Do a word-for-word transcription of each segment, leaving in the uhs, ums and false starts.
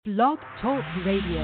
Blog Talk Radio.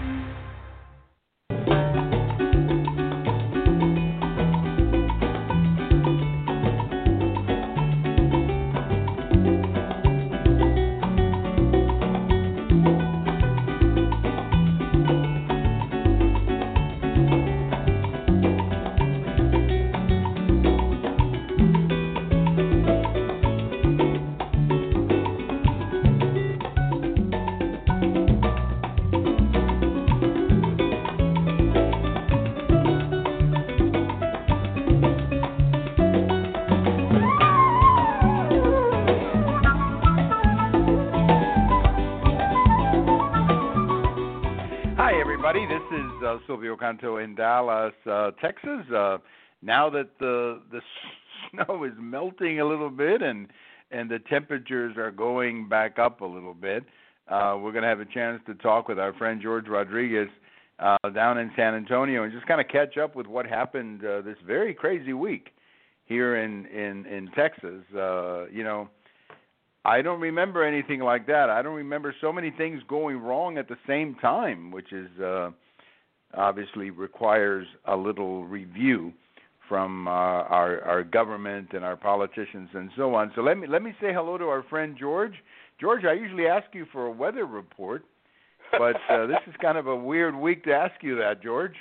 Silvio Canto in Dallas, uh, Texas. Uh, now that the the snow is melting a little bit and and the temperatures are going back up a little bit, uh, we're going to have a chance to talk with our friend George Rodriguez uh, down in San Antonio and just kind of catch up with what happened uh, this very crazy week here in in in Texas. Uh, you know. I don't remember anything like that. I don't remember so many things going wrong at the same time, which is uh, obviously requires a little review from uh, our our government and our politicians and so on. So let me let me say hello to our friend George. George, I usually ask you for a weather report, but uh, this is kind of a weird week to ask you that, George.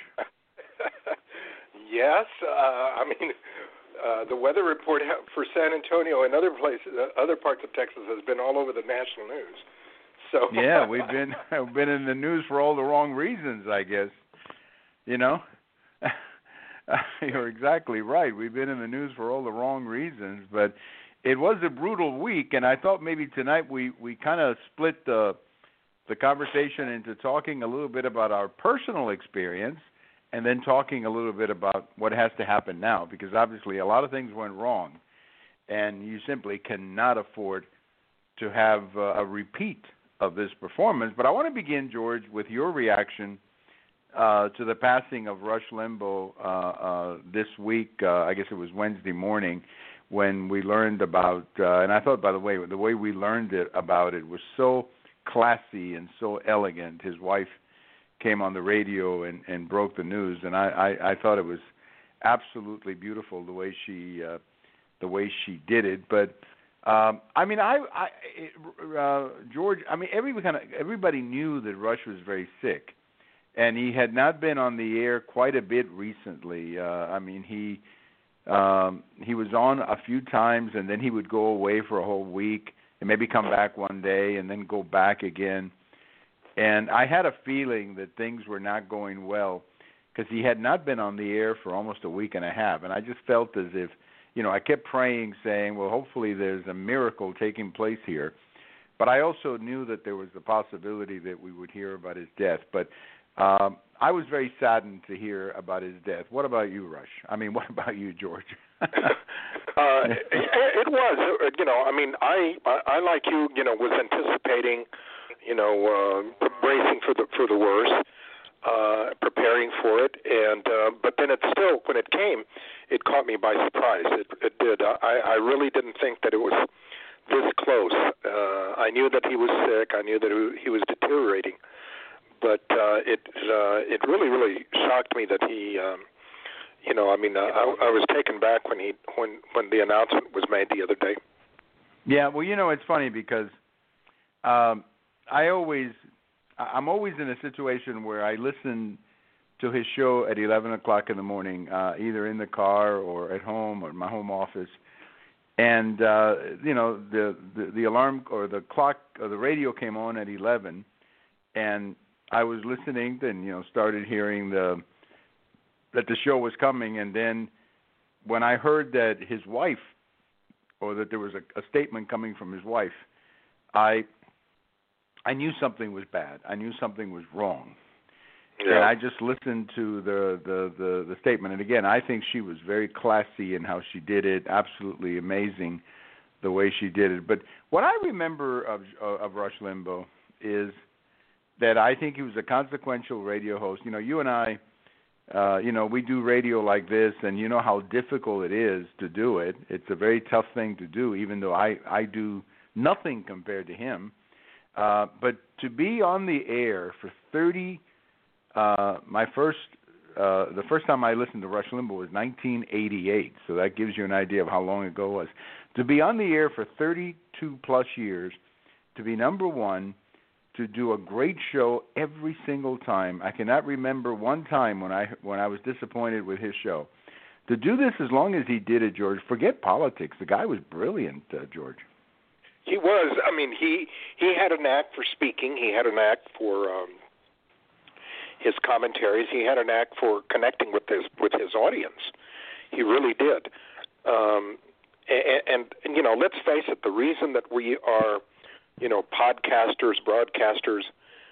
Yes, uh, I mean. Uh, the weather report for San Antonio and other places, uh, other parts of Texas, has been all over the national news. So yeah, we've been we've been in the news for all the wrong reasons, I guess. You know, you're exactly right. We've been in the news for all the wrong reasons, but it was a brutal week, and I thought maybe tonight we, we kind of split the the conversation into talking a little bit about our personal experience and then talking a little bit about what has to happen now, because obviously a lot of things went wrong, and you simply cannot afford to have uh, a repeat of this performance. But I want to begin, George, with your reaction uh, to the passing of Rush Limbaugh uh, uh, this week. Uh, I guess it was Wednesday morning when we learned about, uh, and I thought, by the way, the way we learned it about it was so classy and so elegant. His wife came on the radio and, and broke the news, and I, I, I thought it was absolutely beautiful the way she uh, the way she did it. But um, I mean, I, I uh, George, I mean, every kind of everybody knew that Rush was very sick, and he had not been on the air quite a bit recently. Uh, I mean, he um, he was on a few times, and then he would go away for a whole week, and maybe come back one day, and then go back again. And I had a feeling that things were not going well because he had not been on the air for almost a week and a half. And I just felt as if, you know, I kept praying, saying, well, hopefully there's a miracle taking place here. But I also knew that there was the possibility that we would hear about his death. But um, I was very saddened to hear about his death. What about you, Rush? I mean, what about you, George? uh, it, it was, you know, I mean, I, I, I, like you, you know, was anticipating you know, uh, bracing for the for the worst, uh, preparing for it, and uh, but then it still, when it came, it caught me by surprise. It, it did. I, I really didn't think that it was this close. Uh, I knew that he was sick. I knew that he was deteriorating, but uh, it uh, it really really shocked me that he. Um, you know, I mean, uh, I, I was taken back when he when when the announcement was made the other day. Yeah, well, you know, it's funny because. Um, I always, I'm always in a situation where I listen to his show at eleven o'clock in the morning, uh, either in the car or at home or in my home office. And, uh, you know, the, the, the alarm or the clock or the radio came on at eleven, and I was listening and, you know, started hearing the that the show was coming. And then when I heard that his wife, or that there was a, a statement coming from his wife, I... I knew something was bad. I knew something was wrong. Yeah. And I just listened to the, the, the, the statement. And, again, I think she was very classy in how she did it, absolutely amazing the way she did it. But what I remember of, of Rush Limbaugh is that I think he was a consequential radio host. You know, you and I, uh, you know, we do radio like this, and you know how difficult it is to do it. It's a very tough thing to do, even though I, I do nothing compared to him. Uh, but to be on the air for thirty, uh, my first, uh, the first time I listened to Rush Limbaugh was nineteen eighty-eight. So that gives you an idea of how long ago it was. To be on the air for thirty-two plus years, to be number one, to do a great show every single time. I cannot remember one time when I when I was disappointed with his show. To do this as long as he did it, George, forget politics. The guy was brilliant, uh, George. He was. I mean, he he had a knack for speaking. He had a knack for um, his commentaries. He had a knack for connecting with his with his audience. He really did. Um, and, and, and you know, let's face it. The reason that we are, you know, podcasters, broadcasters,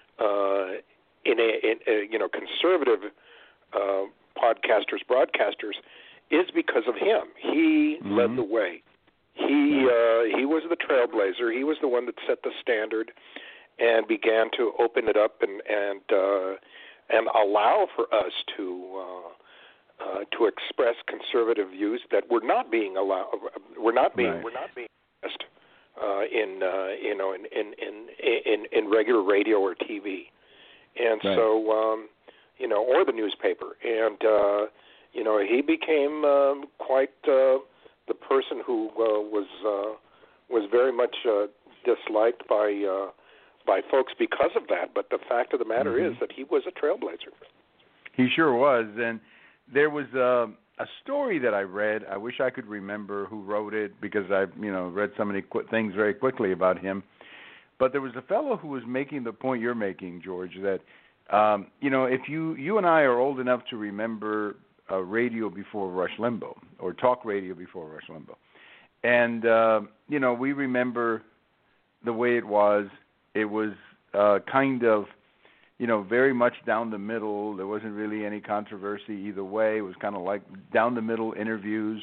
uh, in a, in a you know conservative uh, podcasters, broadcasters, is because of him. He mm-hmm. led the way. He uh, he was the trailblazer. He was the one that set the standard and began to open it up and and uh, and allow for us to uh, uh, to express conservative views that were not being allowed. Were not being right. were not being expressed uh, in uh, you know in in, in in in regular radio or T V, and right. so um, you know or the newspaper, and uh, you know he became um, quite. Uh, the person who uh, was uh, was very much uh, disliked by uh, by folks because of that. But the fact of the matter mm-hmm. is that he was a trailblazer. He sure was. And there was uh, a story that I read. I wish I could remember who wrote it because I've you know read so many qu- things very quickly about him. But there was a fellow who was making the point you're making, George, that um, you know if you you and I are old enough to remember Uh, radio before Rush Limbaugh, or talk radio before Rush Limbaugh. And, uh, you know, we remember the way it was. It was uh, kind of, you know, very much down the middle. There wasn't really any controversy either way. It was kind of like down the middle interviews.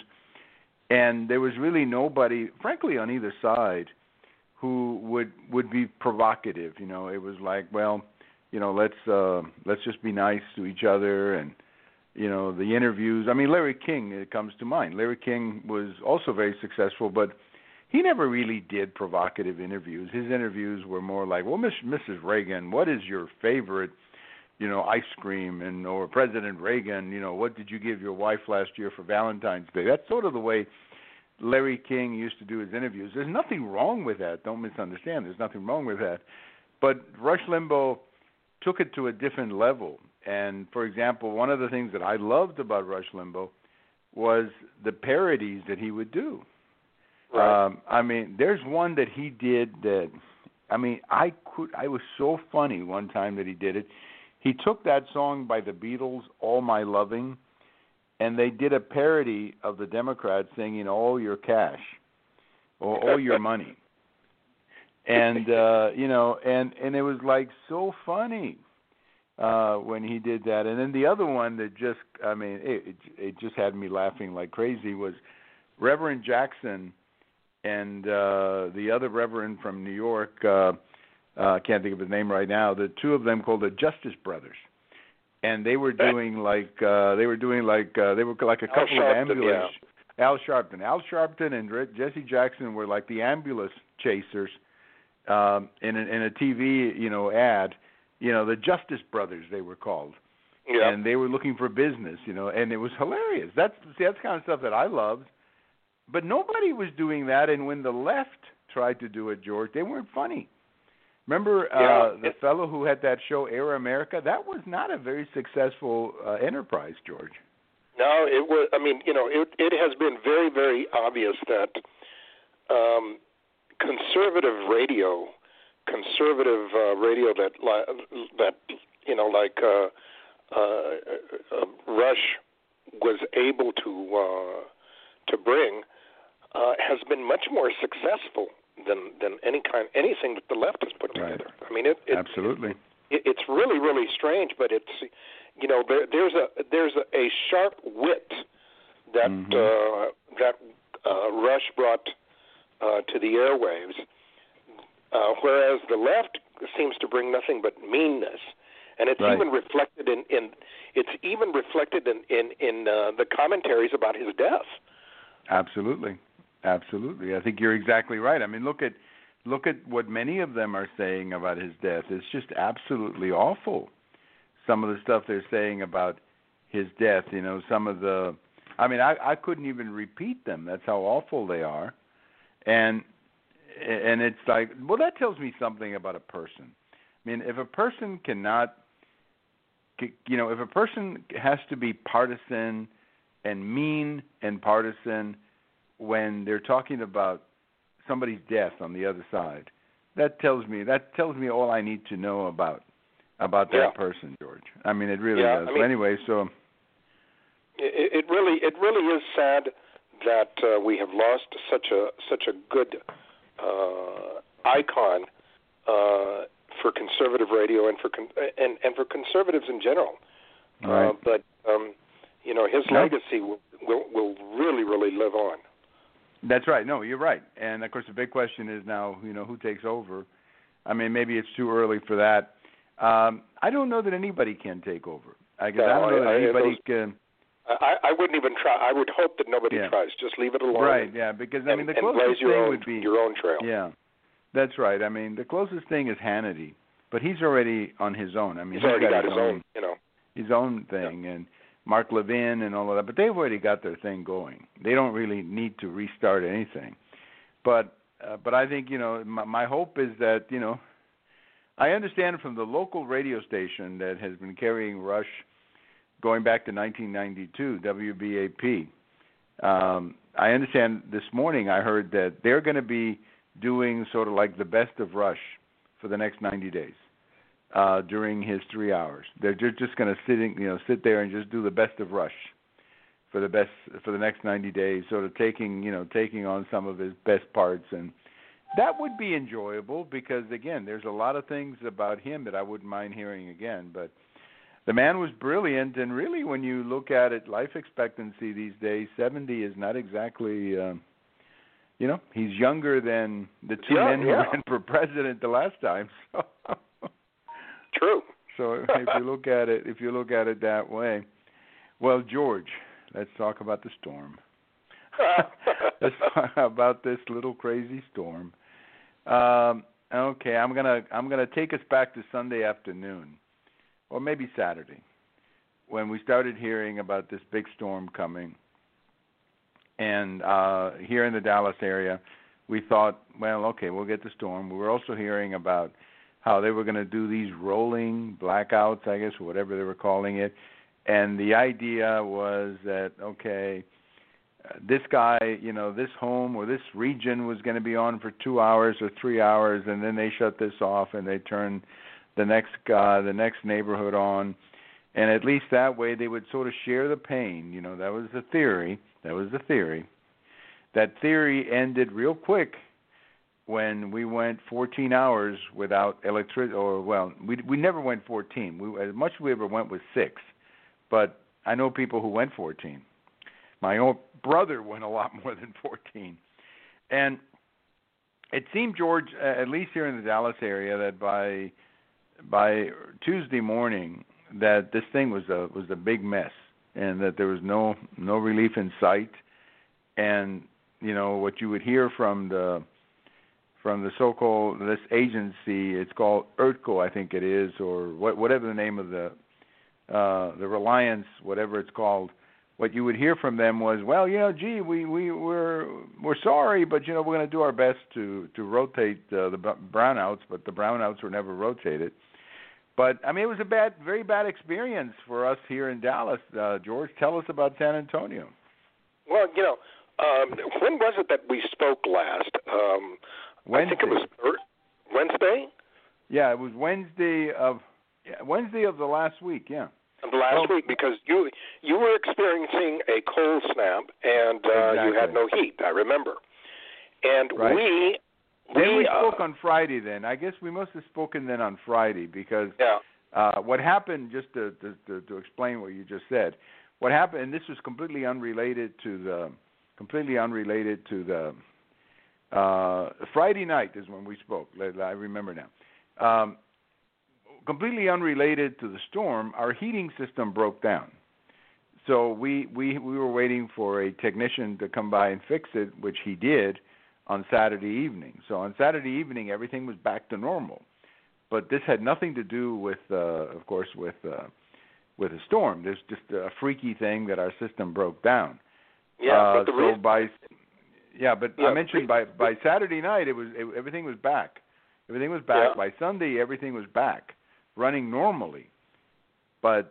And there was really nobody, frankly, on either side who would, would be provocative. You know, it was like, well, you know, let's uh, let's just be nice to each other. And you know, the interviews. I mean, Larry King, it comes to mind. Larry King was also very successful, but he never really did provocative interviews. His interviews were more like, well, Miss, Missus Reagan, what is your favorite, you know, ice cream? And or President Reagan, you know, what did you give your wife last year for Valentine's Day? That's sort of the way Larry King used to do his interviews. There's nothing wrong with that. Don't misunderstand. There's nothing wrong with that. But Rush Limbaugh took it to a different level. And, for example, one of the things that I loved about Rush Limbaugh was the parodies that he would do. Right. Um, I mean, there's one that he did that, I mean, I could. I was so funny one time that he did it. He took that song by the Beatles, All My Loving, and they did a parody of the Democrats singing All Your Cash or All Your Money. And, uh, you know, and, and it was, like, so funny. Uh, when he did that. And then the other one that just, I mean, it, it, it just had me laughing like crazy was Reverend Jackson and uh, the other Reverend from New York, uh, uh, I can't think of his name right now, the two of them called the Justice Brothers. And they were doing like, uh, they were doing like, uh, they were like a couple Al of Sharpton, ambulance. yeah. Al Sharpton. Al Sharpton and Re- Jesse Jackson were like the ambulance chasers um, in, a, in a T V, you know, ad. You know, the Justice Brothers, they were called. Yeah. And they were looking for business, you know, and it was hilarious. That's see, that's the kind of stuff that I loved. But nobody was doing that, and when the left tried to do it, George, they weren't funny. Remember uh, yeah. the fellow who had that show, Air America? That was not a very successful uh, enterprise, George. No, it was, I mean, you know, it, it has been very, very obvious that um, conservative radio conservative uh, radio that that you know like uh, uh, uh, Rush was able to uh, to bring uh, has been much more successful than, than any kind anything that the left has put together. Right. I mean, it, it absolutely. It, it's really really strange, but it's you know there, there's a there's a, a sharp wit that mm-hmm. uh, that uh, Rush brought uh, to the airwaves. Uh, whereas the left seems to bring nothing but meanness, and it's right. even reflected in, in it's even reflected in in, in uh, the commentaries about his death. Absolutely, absolutely. I think you're exactly right. I mean, look at look at what many of them are saying about his death. It's just absolutely awful. Some of the stuff they're saying about his death, you know, some of the, I mean, I, I couldn't even repeat them. That's how awful they are. And and it's like, well, that tells me something about a person. I mean, if a person cannot, you know, if a person has to be partisan and mean and partisan when they're talking about somebody's death on the other side, that tells me that tells me all I need to know about about that yeah. person, George. I mean, it really yeah, does. I mean, so anyway, so it, it really it really is sad that uh, we have lost such a such a good uh, icon uh, for conservative radio and for con- and and for conservatives in general. Right. Uh, but um, you know, his no. legacy will, will will really really live on. That's right. No, you're right. And of course, the big question is now, you know, who takes over? I mean, maybe it's too early for that. Um, I don't know that anybody can take over. I guess No, I don't know I- that I- anybody those- can. I, I wouldn't even try. I would hope that nobody Yeah. tries. Just leave it alone. Right. And, Yeah. Because I and, mean, the and closest blaze your thing own would be your own trail. Yeah, that's right. I mean, the closest thing is Hannity, but he's already on his own. I mean, He's already got his own, you know. his own thing, Yeah. and Mark Levin and all of that. But they've already got their thing going. They don't really need to restart anything. But uh, but I think, you know, my, my hope is that, you know, I understand from the local radio station that has been carrying Rush going back to nineteen ninety-two, W B A P. Um, I understand this morning I heard that they're going to be doing sort of like the best of Rush for the next ninety days uh, during his three hours. They're just, just going to sitting, you know, sit there and just do the best of Rush for the best for the next ninety days, sort of taking, you know, taking on some of his best parts, and that would be enjoyable because again, there's a lot of things about him that I wouldn't mind hearing again, but the man was brilliant, and really, when you look at it, life expectancy these days, seventy is not exactly, uh, you know, he's younger than the two Yeah, men who yeah. ran for president the last time. So, True. so if you look at it, if you look at it that way, well, George, let's talk about the storm. Let's talk about this little crazy storm. Um, okay, I'm gonna I'm gonna take us back to Sunday afternoon. Or maybe Saturday, when we started hearing about this big storm coming. And uh, here in the Dallas area, we thought, well, okay, we'll get the storm. We were also hearing about how they were going to do these rolling blackouts, I guess, or whatever they were calling it. And the idea was that, okay, uh, this guy, you know, this home or this region was going to be on for two hours or three hours, and then they shut this off and they turned the next uh, the next neighborhood on, and at least that way they would sort of share the pain. You know, that was the theory. That was the theory. That theory ended real quick when we went fourteen hours without electricity. Or well, we we never went fourteen. We as much as we ever went was six, but I know people who went fourteen. My own brother went a lot more than fourteen, and it seemed, George, at least here in the Dallas area, that by by Tuesday morning that this thing was a was a big mess, and that there was no no relief in sight. And you know what you would hear from the from the so-called this agency, it's called E R T C O, I think it is, or what, whatever the name of the uh, the Reliance, whatever it's called. What you would hear from them was, well, you know, gee, we we we're we're sorry, but you know we're going to do our best to to rotate uh, the brownouts, but the brownouts were never rotated. But I mean, it was a bad, very bad experience for us here in Dallas. Uh, George, tell us about San Antonio. Well, you know, um, when was it that we spoke last? Um, Wednesday. I think it was er- Wednesday. Yeah, it was Wednesday of yeah, Wednesday of the last week. Yeah. Of the last well, week, because you you were experiencing a cold snap and uh, exactly. you had no heat. I remember. And right. we. Then we uh, spoke on Friday then. I guess we must have spoken then on Friday because yeah. uh, what happened, just to, to, to, to explain what you just said, what happened, and this was completely unrelated to the, completely unrelated to the, uh, Friday night is when we spoke. I remember now. Um, completely unrelated to the storm, our heating system broke down. So we, we, we were waiting for a technician to come by and fix it, which he did. on Saturday evening. So on Saturday evening, everything was back to normal. But this had nothing to do with, uh, of course, with uh, with a storm. There's just a freaky thing that our system broke down. Yeah, uh, but the so reason, by yeah, but yeah, I mentioned by by Saturday night, it was it, everything was back. Everything was back. Yeah. By Sunday, everything was back, running normally. But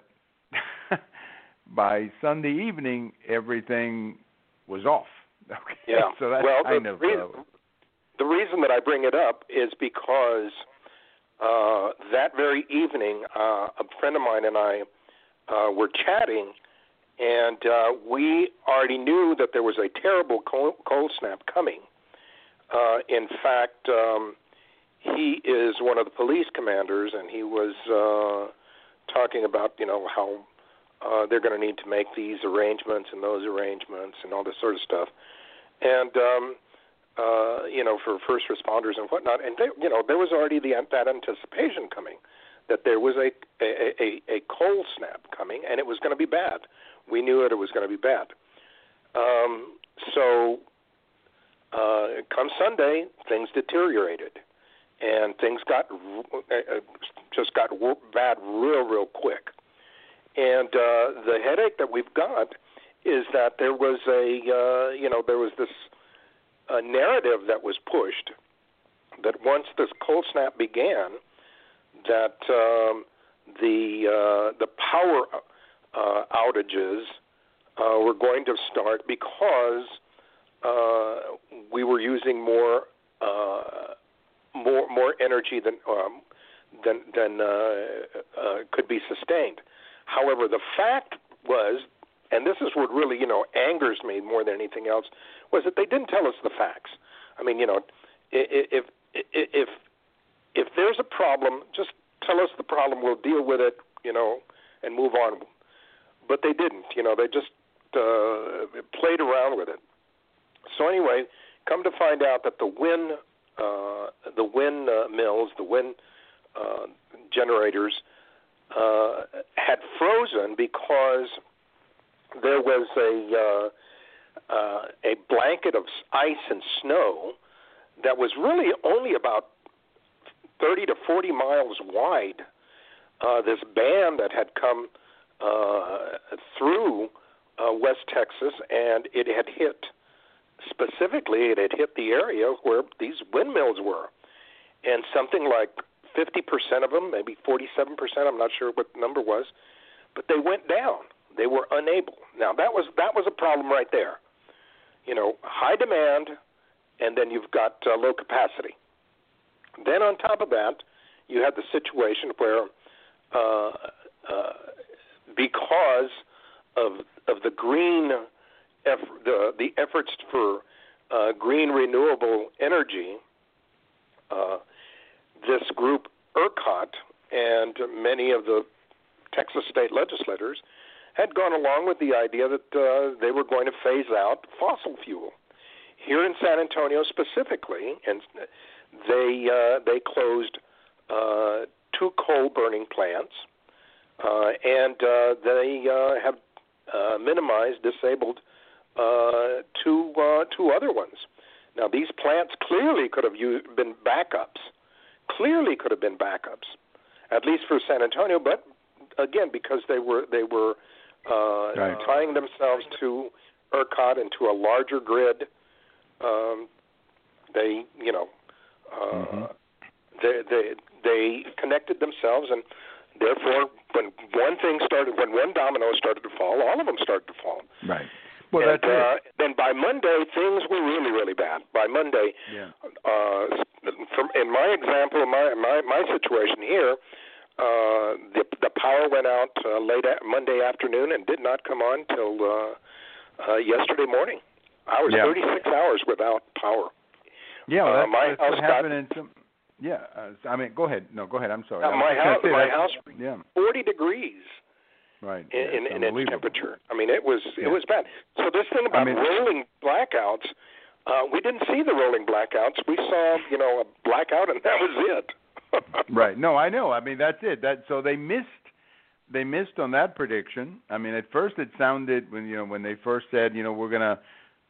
by Sunday evening, everything was off. Okay. Yeah. So that's well, kind the, of reason, uh, the reason that I bring it up is because uh, that very evening, uh, a friend of mine and I uh, were chatting, and uh, we already knew that there was a terrible cold, cold snap coming. Uh, in fact, um, he is one of the police commanders, and he was uh, talking about, you know, how uh, they're going to need to make these arrangements and those arrangements and all this sort of stuff. And, um, uh, you know, for first responders and whatnot. And, they, you know, there was already the, that anticipation coming, that there was a, a, a, a cold snap coming, and it was going to be bad. We knew that it was going to be bad. Um, so uh, come Sunday, things deteriorated. And things got uh, just got bad real, real quick. And uh, the headache that we've got is that there was a, uh, you know, there was this uh, narrative that was pushed that once this cold snap began, that um, the uh, the power uh, outages uh, were going to start because uh, we were using more. Uh, More more energy than um, than than uh, uh, could be sustained. However, the fact was, and this is what really you know angers me more than anything else, was that they didn't tell us the facts. I mean, you know, if if if if there's a problem, just tell us the problem. We'll deal with it, you know, and move on. But they didn't. You know, they just uh, played around with it. So anyway, come to find out that the wind. Uh, the wind uh, mills, the wind uh, generators uh, had frozen because there was a uh, uh, a blanket of ice and snow that was really only about thirty to forty miles wide. Uh, this band that had come uh, through uh, West Texas, and it had hit. Specifically, it had hit the area where these windmills were, and something like fifty percent of them, maybe forty-seven percent, I'm not sure what the number was, but they went down. They were unable. Now, that was that was a problem right there. You know, high demand, and then you've got uh, low capacity. Then on top of that, you had the situation where uh, uh, because of of the green Effort, the, the efforts for uh, green renewable energy, uh, this group ERCOT and many of the Texas state legislators had gone along with the idea that uh, they were going to phase out fossil fuel. Here in San Antonio specifically, and they uh, they closed uh, two coal burning plants, uh, and uh, they uh, have uh, minimized, disabled. Uh, two uh, two other ones. Now, these plants clearly could have used, been backups, clearly could have been backups, at least for San Antonio. But again, because they were they were uh, right. tying themselves to ERCOT and to a larger grid, um, they you know uh, mm-hmm. they they they connected themselves, and therefore, when one thing started, when one domino started to fall, all of them started to fall. Right. Well, and that's uh, then by Monday, things were really, really bad. By Monday, yeah. uh, from, in my example, my my, my situation here, uh, the the power went out uh, late a- Monday afternoon and did not come on till uh, uh, yesterday morning. I was yeah. thirty-six hours without power. Yeah, well, that's, uh, my that's house what happened in some. Yeah, uh, I mean, go ahead. No, go ahead. I'm sorry. Uh, my house, my house, yeah. forty degrees. Right. In, yeah, in, in its temperature. I mean, it was yeah. it was bad. So this thing about I mean, rolling blackouts, uh, we didn't see the rolling blackouts. We saw, you know, a blackout, and that was it. Right. No, I know. I mean, that's it. That so they missed. They missed on that prediction. I mean, at first it sounded when you know when they first said, you know, we're gonna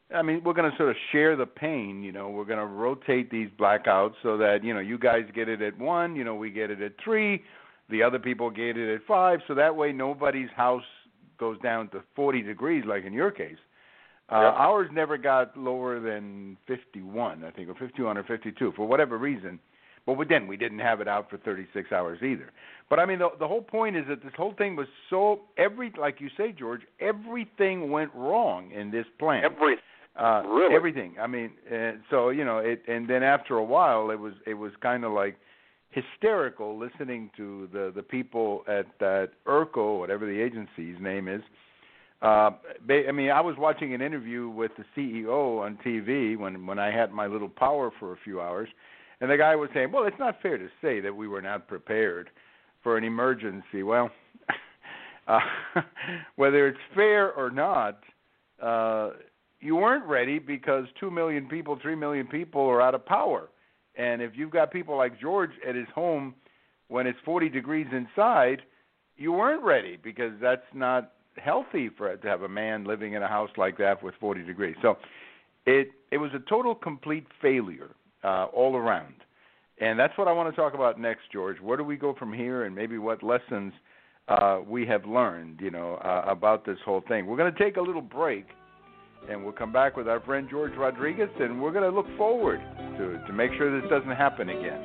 I mean, we're going to sort of share the pain, you know. We're going to rotate these blackouts so that, you know, you guys get it at one, you know, we get it at three, the other people get it at five, so that way nobody's house goes down to forty degrees like in your case. Uh, yep. Ours never got lower than fifty-one, I think, or fifty-one or fifty-two, for whatever reason. But then we didn't have it out for thirty-six hours either. But, I mean, the, the whole point is that this whole thing was so, every like you say, George, everything went wrong in this plant. Everything. Uh, really? Everything. I mean, uh, so, you know, it, and then after a while, it was it was kind of like hysterical listening to the, the people at, at ERCO, whatever the agency's name is. Uh, I mean, I was watching an interview with the C E O on T V when, when I had my little power for a few hours, and the guy was saying, well, it's not fair to say that we were not prepared for an emergency. Well, uh, whether it's fair or not, uh, you weren't ready because two million people, three million people are out of power. And if you've got people like George at his home when it's forty degrees inside, you weren't ready because that's not healthy for to have a man living in a house like that with forty degrees. So it it was a total, complete failure uh, all around. And that's what I want to talk about next, George. Where do we go from here, and maybe what lessons uh, we have learned, you know, uh, about this whole thing. We're going to take a little break, and we'll come back with our friend George Rodriguez, and we're going to look forward to to make sure this doesn't happen again.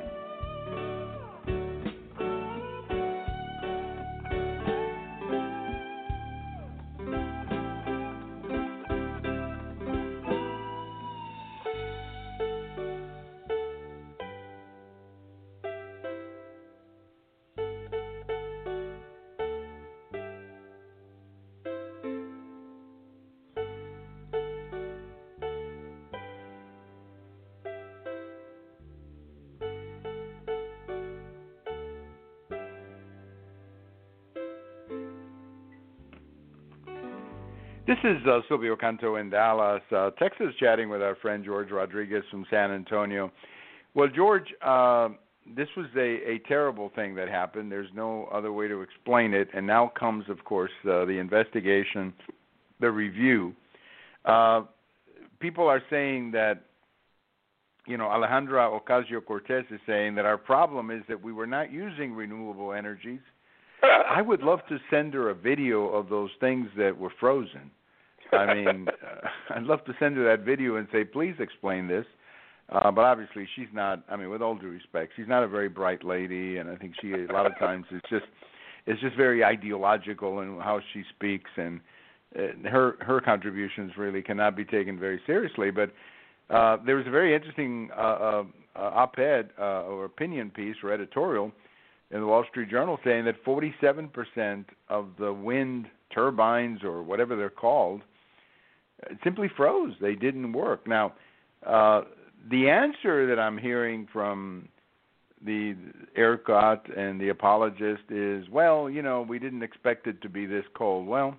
This is uh, Silvio Canto in Dallas, uh, Texas, chatting with our friend George Rodriguez from San Antonio. Well, George, uh, this was a, a terrible thing that happened. There's no other way to explain it. And now comes, of course, uh, the investigation, the review. Uh, people are saying that, you know, Alejandra Ocasio-Cortez is saying that our problem is that we were not using renewable energies. I would love to send her a video of those things that were frozen. I mean, uh, I'd love to send her that video and say, please explain this. Uh, but obviously she's not, I mean, with all due respect, she's not a very bright lady, and I think she, a lot of times, is just is just very ideological in how she speaks, and uh, her her contributions really cannot be taken very seriously. But uh, there was a very interesting uh, uh, op-ed uh, or opinion piece or editorial in the Wall Street Journal saying that forty-seven percent of the wind turbines, or whatever they're called, simply froze. They didn't work. Now, uh, the answer that I'm hearing from the ERCOT and the apologist is, well, you know, we didn't expect it to be this cold. Well,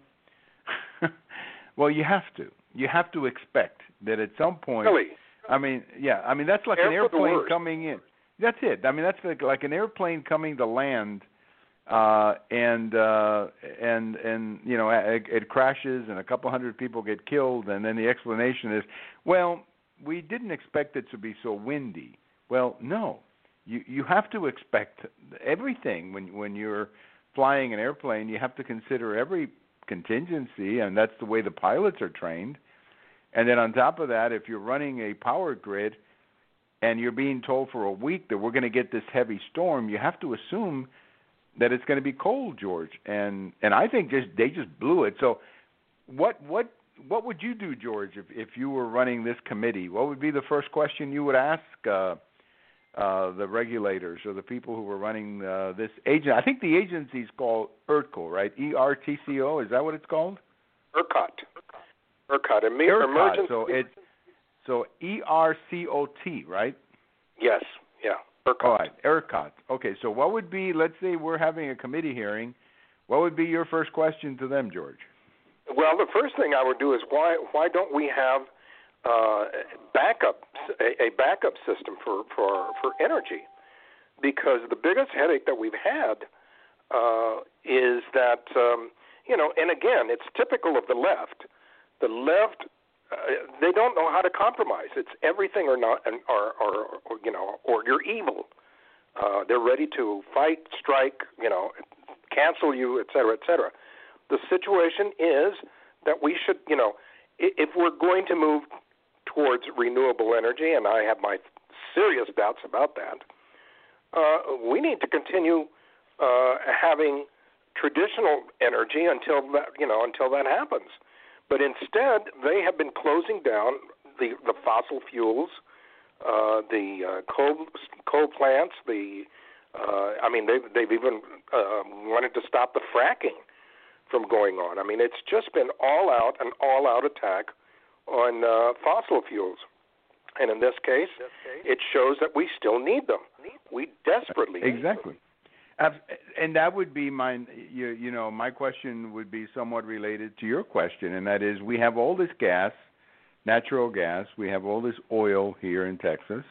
well, you have to. You have to expect that at some point. Really? I mean, yeah. I mean, that's like Air an airplane coming in. That's it. I mean, that's like, like an airplane coming to land, uh, and uh, and and you know, it, it crashes and a couple hundred people get killed, and then the explanation is, well, we didn't expect it to be so windy. Well, no, you you have to expect everything when when you're flying an airplane. You have to consider every contingency, and that's the way the pilots are trained. And then on top of that, if you're running a power grid and you're being told for a week that we're going to get this heavy storm, you have to assume that it's going to be cold, George. And and I think just they just blew it. So what what what would you do, George, if, if you were running this committee? What would be the first question you would ask uh, uh, the regulators or the people who were running uh, this agent? I think the agency's called ERCO, right? E R T C O, is that what it's called? ERCOT. ERCOT. Em- ERCOT. Emergency. So it's So E R C O T, right? Yes, yeah, ERCOT. All right, ERCOT. Okay, so what would be, let's say we're having a committee hearing, what would be your first question to them, George? Well, the first thing I would do is why why don't we have uh, backup a, a backup system for, for, for energy? Because the biggest headache that we've had uh, is that um, you know, and again, it's typical of the left. The left uh, they don't know how to compromise. It's everything or not, and or, or, or you know, or you're evil. Uh, they're ready to fight, strike, you know, cancel you, et cetera, et cetera. The situation is that we should, you know, if we're going to move towards renewable energy, and I have my serious doubts about that, uh, we need to continue uh, having traditional energy until that, you know, until that happens. But instead, they have been closing down the, the fossil fuels, uh, the uh, coal coal plants. The uh, I mean, they've they've even uh, wanted to stop the fracking from going on. I mean, it's just been all out an all out attack on uh, fossil fuels. And in this case, it shows that we still need them. We desperately need exactly. them. And that would be my, you, you know, my question would be somewhat related to your question, and that is, we have all this gas, natural gas, we have all this oil here in Texas.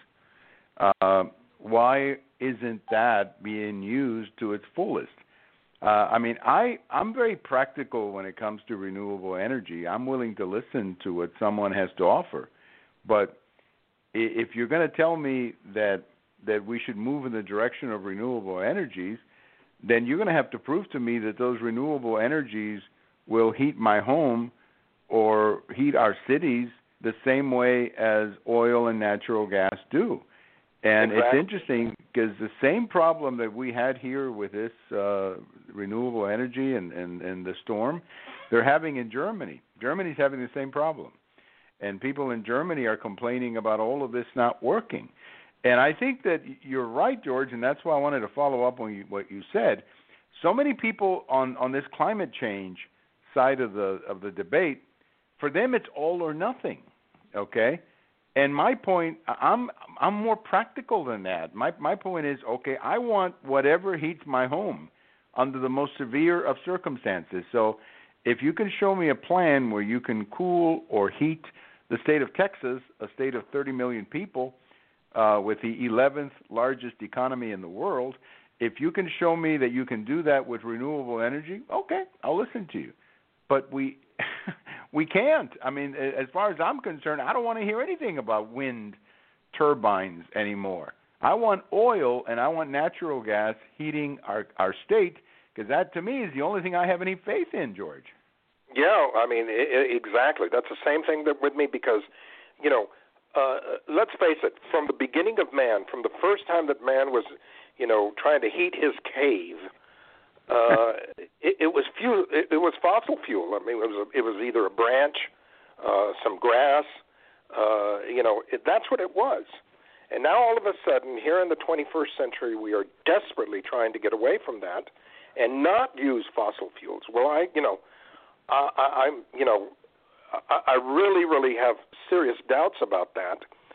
Uh, why isn't that being used to its fullest? Uh, I mean, I, I'm very practical when it comes to renewable energy. I'm willing to listen to what someone has to offer. But if you're going to tell me that that we should move in the direction of renewable energies, then you're going to have to prove to me that those renewable energies will heat my home or heat our cities the same way as oil and natural gas do. And exactly. It's interesting because the same problem that we had here with this uh, renewable energy and, and, and the storm, they're having in Germany. Germany's having the same problem. And people in Germany are complaining about all of this not working. And I think that you're right, George, and that's why I wanted to follow up on you, what you said. So many people on, on this climate change side of the of the debate, for them it's all or nothing, okay? And my point, I'm I'm more practical than that. My my point is, okay, I want whatever heats my home under the most severe of circumstances. So if you can show me a plan where you can cool or heat the state of Texas, a state of thirty million people, uh, with the eleventh largest economy in the world, if you can show me that you can do that with renewable energy, okay, I'll listen to you. But we we can't. I mean, as far as I'm concerned, I don't want to hear anything about wind turbines anymore. I want oil and I want natural gas heating our, our state, because that, to me, is the only thing I have any faith in, George. Yeah, I mean, I- exactly. That's the same thing that with me because, you know, uh, let's face it, from the beginning of man, from the first time that man was, you know, trying to heat his cave, uh, it, it was fuel. It, it was fossil fuel. I mean, it was a, it was either a branch, uh, some grass, uh, you know, it, that's what it was. And now all of a sudden, here in the twenty-first century, we are desperately trying to get away from that and not use fossil fuels. Well, I, you know, I, I, I'm, you know, I, I really, really have serious doubts about that.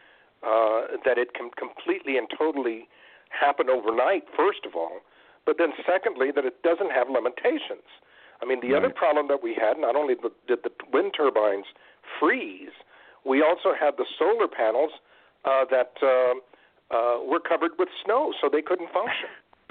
Uh, that it can completely and totally happen overnight, first of all, but then secondly, that it doesn't have limitations. I mean, the right. other problem that we had, not only did the wind turbines freeze, we also had the solar panels uh, that uh, uh, were covered with snow, so they couldn't function.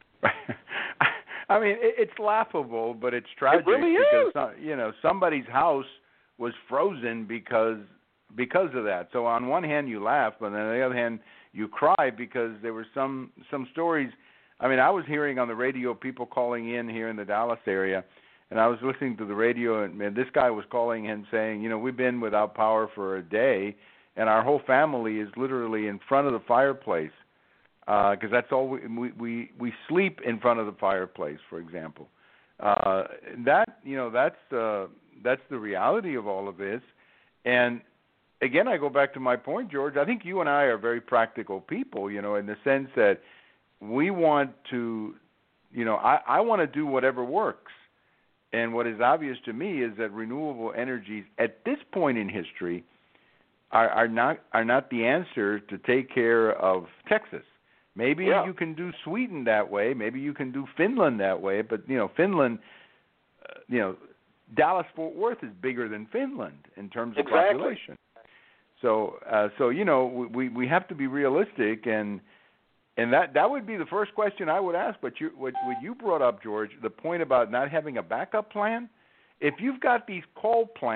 I mean, it's laughable, but it's tragic. It really because, is. You know, somebody's house was frozen because because of that. So on one hand, you laugh, but on the other hand, you cry because there were some some stories. I mean, I was hearing on the radio people calling in here in the Dallas area, and I was listening to the radio, and, and this guy was calling and saying, you know, we've been without power for a day, and our whole family is literally in front of the fireplace because uh, that's all we, we we we sleep in front of the fireplace, for example. Uh, that you know that's the that's the reality of all of this, and again, I go back to my point, George. I think you and I are very practical people, you know, in the sense that we want to, you know, I, I want to do whatever works. And what is obvious to me is that renewable energies at this point in history are, are not are not the answer to take care of Texas. Maybe yeah. you can do Sweden that way. Maybe you can do Finland that way. But, you know, Finland, uh, you know, Dallas-Fort Worth is bigger than Finland in terms of exactly. population. So, uh, so you know, we we have to be realistic, and and that, that would be the first question I would ask. But you, what, what you brought up, George, the point about not having a backup plan. If you've got these coal plants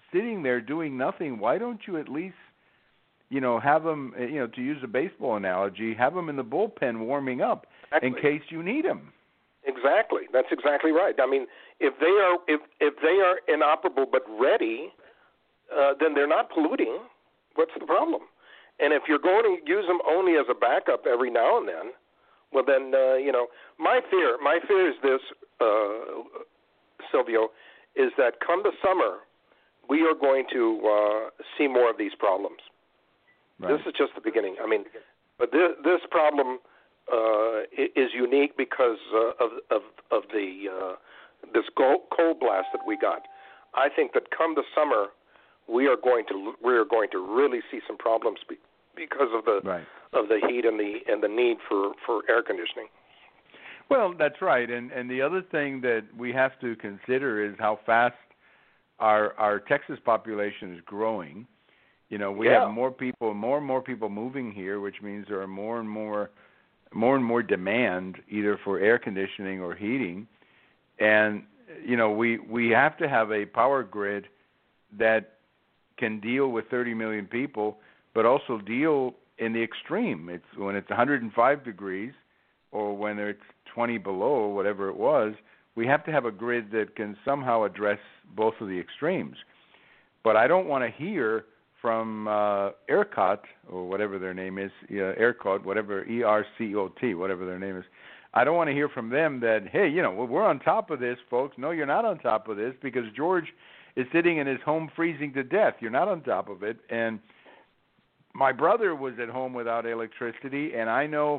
sitting there doing nothing, why don't you at least, you know, have them, you know, to use a baseball analogy, have them in the bullpen warming up exactly. in case you need them. Exactly. That's exactly right. I mean, if they are if if they are inoperable but ready, uh, then they're not polluting. What's the problem? And if you're going to use them only as a backup every now and then, well, then uh, you know, my fear my fear is this, uh, Silvio, is that come the summer, we are going to uh, see more of these problems. Right. This is just the beginning. I mean, but this, this problem uh, is unique because uh, of of of the uh, this cold blast that we got. I think that come the summer, we are going to we are going to really see some problems be, because of the right. of the heat and the and the need for, for air conditioning. Well, that's right. And and the other thing that we have to consider is how fast our our Texas population is growing. You know, we yeah. have more people, more and more people moving here, which means there are more and more, more and more demand either for air conditioning or heating, and you know, we we have to have a power grid that can deal with thirty million people, but also deal in the extreme. It's when it's one hundred five degrees, or when it's twenty below, whatever it was. We have to have a grid that can somehow address both of the extremes. But I don't want to hear from uh, ERCOT, or whatever their name is, uh, ERCOT, whatever, E R C O T, whatever their name is. I don't want to hear from them that, hey, you know, we're on top of this, folks. No, you're not on top of this because George is sitting in his home freezing to death. You're not on top of it. And my brother was at home without electricity, and I know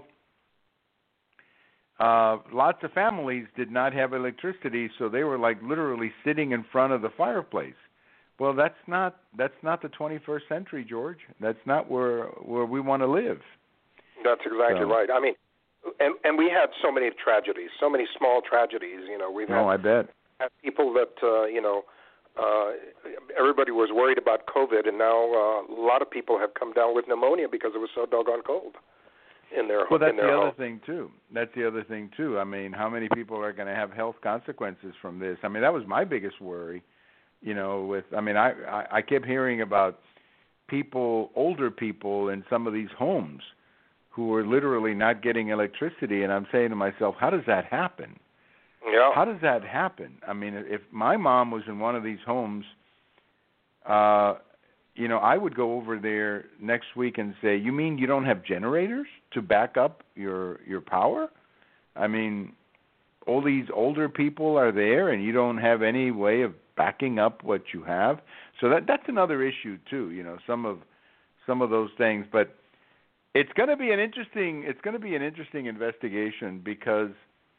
uh, lots of families did not have electricity, so they were like literally sitting in front of the fireplace. Well, that's not that's not the twenty-first century, George. That's not where where we want to live. That's exactly so. right. I mean, and and we had so many tragedies, so many small tragedies. You know, we've had, oh, I bet. had people that uh, you know, uh, everybody was worried about COVID, and now uh, a lot of people have come down with pneumonia because it was so doggone cold in their well, that's in their the home. other thing too. That's the other thing too. I mean, how many people are going to have health consequences from this? I mean, that was my biggest worry. You know, with I mean, I, I I kept hearing about people, older people in some of these homes who were literally not getting electricity, and I'm saying to myself, how does that happen? Yeah. How does that happen? I mean, if my mom was in one of these homes, uh, you know, I would go over there next week and say, you mean you don't have generators to back up your your power? I mean, all these older people are there, and you don't have any way of backing up what you have. So that that's another issue too, you know, some of some of those things. But it's going to be an interesting it's going to be an interesting investigation because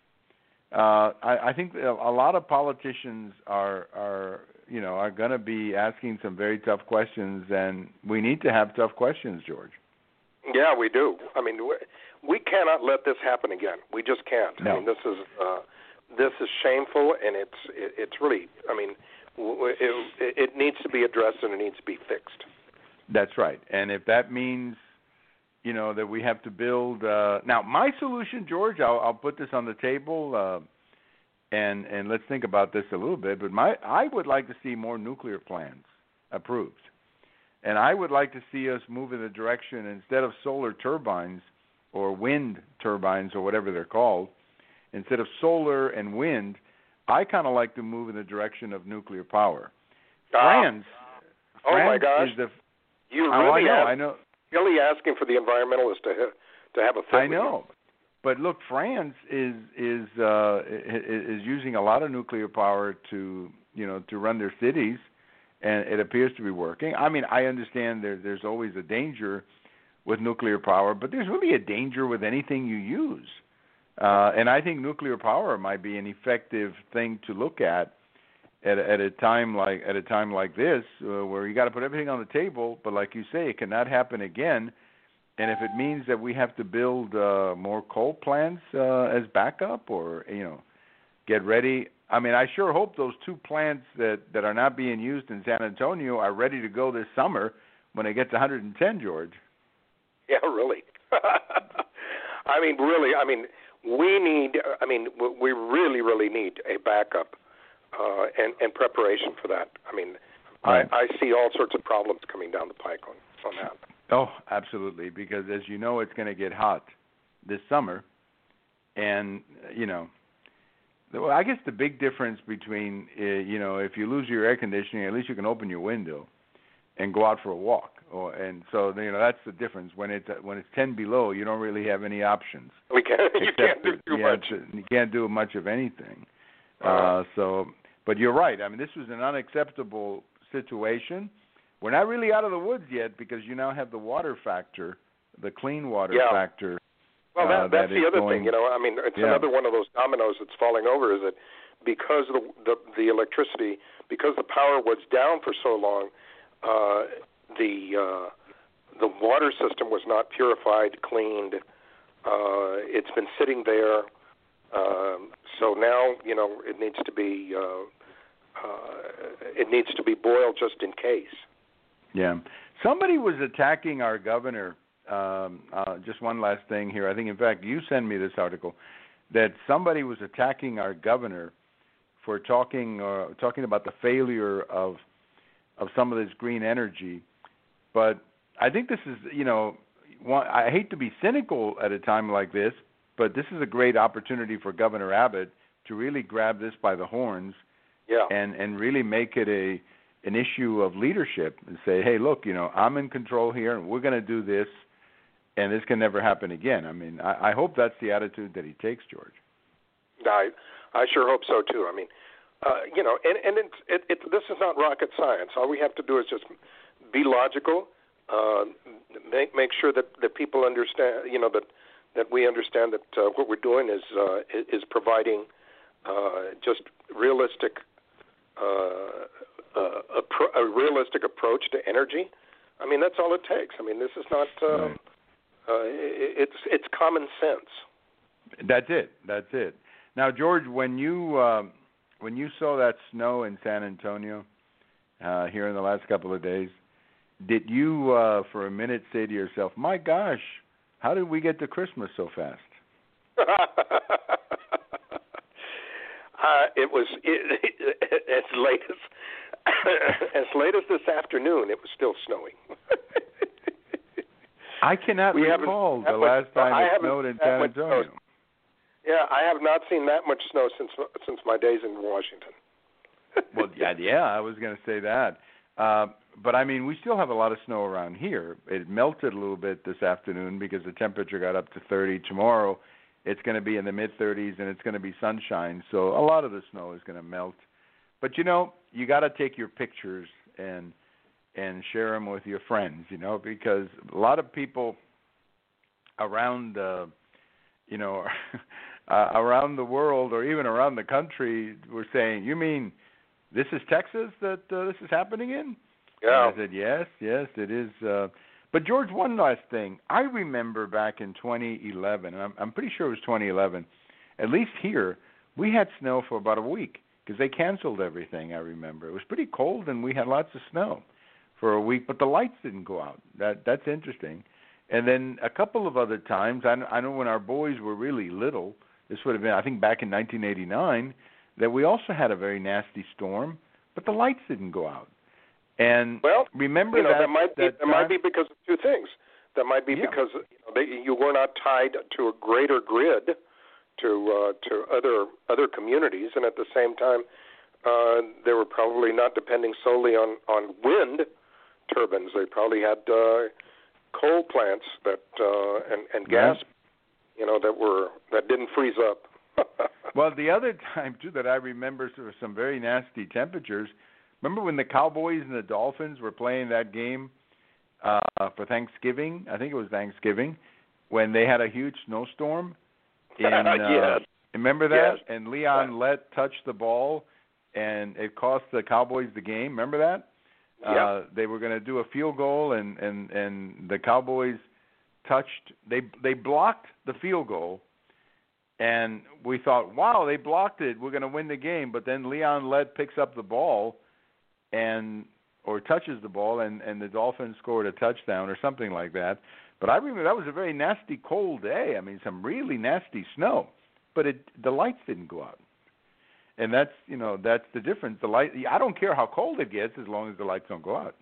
uh, I, I think a lot of politicians are are you know are going to be asking some very tough questions, and we need to have tough questions, George. Yeah, we do. I mean, we, we cannot let this happen again. We just can't. No. I mean, this is. Uh, This is shameful, and it's it, it's really, I mean, it, it needs to be addressed and it needs to be fixed. That's right. And if that means, you know, that we have to build, uh, now my solution, George, I'll, I'll put this on the table, uh, and and let's think about this a little bit. But my I would like to see more nuclear plants approved, and I would like to see us move in the direction instead of solar turbines or wind turbines or whatever they're called. Instead of solar and wind, I kind of like to move in the direction of nuclear power. Uh, France, oh France my gosh, is the, you oh, really I know, ask, I know, really asking for the environmentalists to have, to have a fit. I know, but look, France is is uh, is using a lot of nuclear power to you know to run their cities, and it appears to be working. I mean, I understand there there's always a danger with nuclear power, but there's really a danger with anything you use. Uh, and I think nuclear power might be an effective thing to look at at, at a time like at a time like this, uh, where you got to put everything on the table. But like you say, it cannot happen again. And if it means that we have to build uh, more coal plants uh, as backup, or you know, get ready. I mean, I sure hope those two plants that, that are not being used in San Antonio are ready to go this summer when it gets one hundred ten, George. Yeah, really. I mean, really. I mean. We need, I mean, we really, really need a backup uh, and, and preparation for that. I mean, Right. I, I see all sorts of problems coming down the pike on, on that. Oh, absolutely, because as you know, it's going to get hot this summer, and you know, well, I guess the big difference between uh, you know, if you lose your air conditioning, at least you can open your window and go out for a walk, or and so you know that's the difference. When it's when it's ten below, you don't really have any options. We can't. You can't do too you much. To, you can't do much of anything. Uh, uh, so, but you're right. I mean, this was an unacceptable situation. We're not really out of the woods yet because you now have the water factor, the clean water yeah. factor. Well, that, uh, that's that the other going, thing. You know, I mean, it's yeah. another one of those dominoes that's falling over. Is that because the the, the electricity, because the power was down for so long, uh, the uh, the water system was not purified, cleaned. Uh, it's been sitting there. Um, so now, you know, it needs to be uh, uh, it needs to be boiled just in case. Yeah. Somebody was attacking our governor. Um, uh, just one last thing here. I think, in fact, you sent me this article that somebody was attacking our governor for talking uh, talking about the failure of of some of this green energy. But I think this is, you know, one, I hate to be cynical at a time like this, but this is a great opportunity for Governor Abbott to really grab this by the horns Yeah. and, and really make it a an issue of leadership and say, hey, look, you know, I'm in control here, and we're going to do this, and this can never happen again. I mean, I, I hope that's the attitude that he takes, George. I I sure hope so too. I mean, uh, you know, and and it's, it, it this is not rocket science. All we have to do is just be logical, uh, make make sure that, that people understand, you know, that that we understand that uh, what we're doing is uh, is providing uh, just realistic. Uh, Uh, a, pro- a realistic approach to energy. I mean, that's all it takes. I mean, this is not. Um, right. uh, it, it's it's common sense. That's it. That's it. Now, George, when you uh, when you saw that snow in San Antonio uh, here in the last couple of days, did you, uh, for a minute, say to yourself, "My gosh, how did we get to Christmas so fast?" uh, it was it, it, as late as. As late as this afternoon, it was still snowing. I cannot we recall the last time it snowed in San Antonio. Snow. Yeah, I have not seen that much snow since since my days in Washington. Well, yeah, yeah, I was going to say that. Uh, but, I mean, we still have a lot of snow around here. It melted a little bit this afternoon because the temperature got up to thirty. Tomorrow it's going to be in the mid-thirties, and it's going to be sunshine. So a lot of the snow is going to melt. But, you know, you got to take your pictures and and share them with your friends, you know, because a lot of people around, uh, you know, uh, around the world or even around the country were saying, you mean this is Texas that uh, this is happening in? Yeah. And I said, yes, yes, it is. Uh, but, George, one last thing. I remember back in twenty eleven, and I'm, I'm pretty sure it was twenty eleven, at least here, we had snow for about a week. Because they canceled everything, I remember. It was pretty cold, and we had lots of snow for a week, but the lights didn't go out. That That's interesting. And then a couple of other times, I, I know when our boys were really little, this would have been, I think, back in nineteen eighty-nine, that we also had a very nasty storm, but the lights didn't go out. And well, remember you know, that, that might be that that might be because of two things. That might be yeah. because you, know, they, you were not tied to a greater grid. to uh, to other other communities, and at the same time, uh, they were probably not depending solely on, on wind turbines. They probably had uh, coal plants that uh, and and gas, right. you know, that were that didn't freeze up. Well, the other time too that I remember there were some very nasty temperatures. Remember when the Cowboys and the Dolphins were playing that game uh, for Thanksgiving? I think it was Thanksgiving when they had a huge snowstorm. In, uh, yes. Remember that? Yes. And Leon Lett touched the ball, and it cost the Cowboys the game. Remember that? Yeah. Uh, they were going to do a field goal, and, and, and the Cowboys touched. They they blocked the field goal, and we thought, wow, they blocked it. We're going to win the game. But then Leon Lett picks up the ball, and or touches the ball, and, and the Dolphins scored a touchdown or something like that. But I remember that was a very nasty, cold day. I mean, some really nasty snow. But it, the lights didn't go out. and that's you know that's the difference. The light. I don't care how cold it gets as long as the lights don't go out.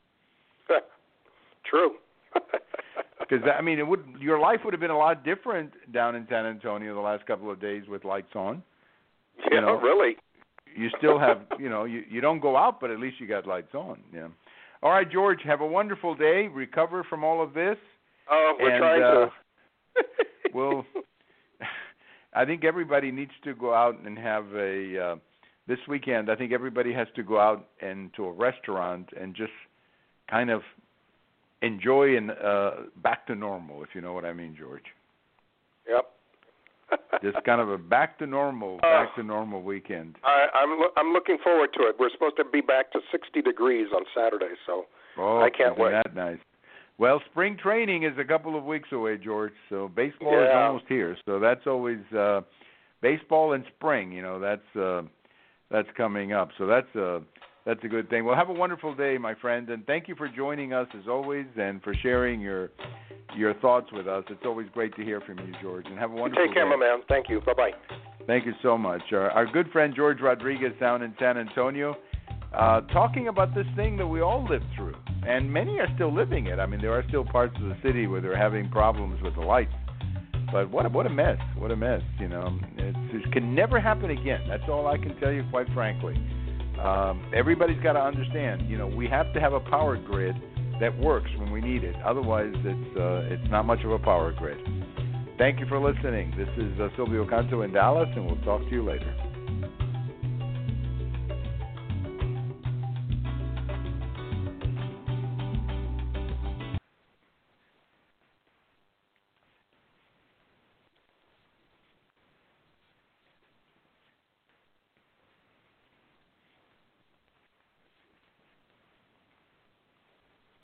True. Because I mean, it would your life would have been a lot different down in San Antonio the last couple of days with lights on. Yeah, you know, really. You still have, you know, you you don't go out, but at least you got lights on. Yeah. All right, George. Have a wonderful day. Recover from all of this. Oh, we're and, trying uh, to. Well, I think everybody needs to go out and have a uh, this weekend. I think everybody has to go out and to a restaurant and just kind of enjoy and uh, back to normal, if you know what I mean, George. Yep. Just kind of a back to normal, uh, back to normal weekend. I, I'm lo- I'm looking forward to it. We're supposed to be back to sixty degrees on Saturday, so oh, I can't wait. That nice. Well, spring training is a couple of weeks away, George. So baseball yeah. is almost here. So that's always uh, baseball in spring. You know, that's uh, that's coming up. So that's a that's a good thing. Well, have a wonderful day, my friend, and thank you for joining us as always, and for sharing your your thoughts with us. It's always great to hear from you, George. And have a wonderful Take care, day. my man. Thank you. Bye bye. Thank you so much. Our, our good friend George Rodriguez down in San Antonio, uh, talking about this thing that we all lived through, and many are still living it. I mean, there are still parts of the city where they're having problems with the lights. But what a, what a mess, what a mess, you know. It's, it can never happen again. That's all I can tell you, quite frankly. Um, everybody's got to understand, you know, we have to have a power grid that works when we need it. Otherwise, it's uh, it's not much of a power grid. Thank you for listening. This is uh, Silvio Canto in Dallas, and we'll talk to you later.